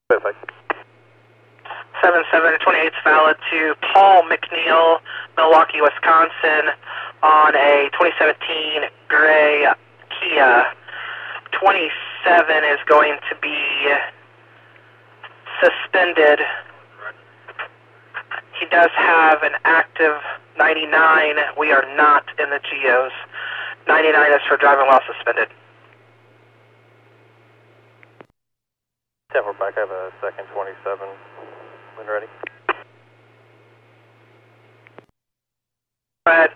Perfect. 7728 valid to Paul McNeil, Milwaukee, Wisconsin, on a 2017 gray Kia. 27 is going to be suspended. He does have an active 99. We are not in the GEOs. 99 is for driving while suspended. 10 for back, I have a second 27. When ready. Go ahead.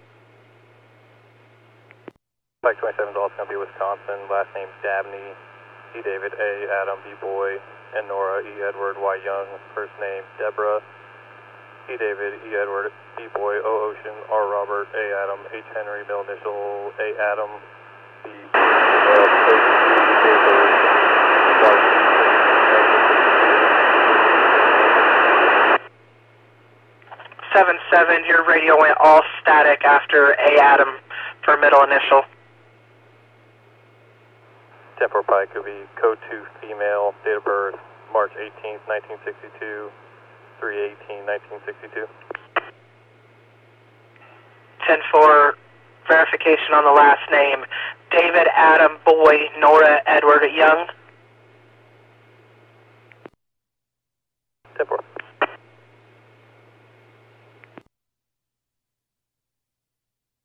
Bike 27 is also going to be Wisconsin. Last name Dabney. E. David, A. Adam, B. Boy, and Nora, E. Edward, Y. Young. First name Deborah. E. David, E. Edward, B. Boy, O. Ocean, R. Robert, A. Adam, H. Henry, middle initial, A. Adam, B. 77, your radio went all static after A. Adam for middle initial. 10 for Pike could be code 2 female, date of birth, March 18th, 1962, 3/18/1962. 10-4, verification on the last name. David Adam Boy, Nora Edward Young. 10-4.